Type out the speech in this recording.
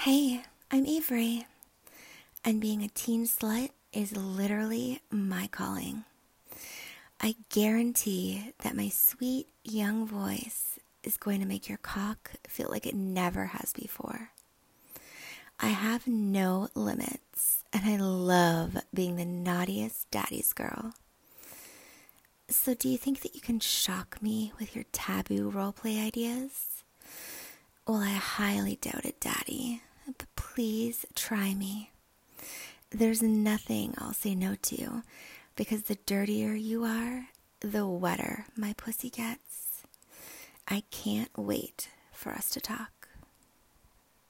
Hey, I'm Avery, and being a teen slut is literally my calling. I guarantee that my sweet young voice is going to make your cock feel like it never has before. I have no limits, and I love being the naughtiest daddy's girl. So do you think that you can shock me with your taboo roleplay ideas? Well, I highly doubt it, Daddy, but please try me. There's nothing I'll say no to, because the dirtier you are, the wetter my pussy gets. I can't wait for us to talk.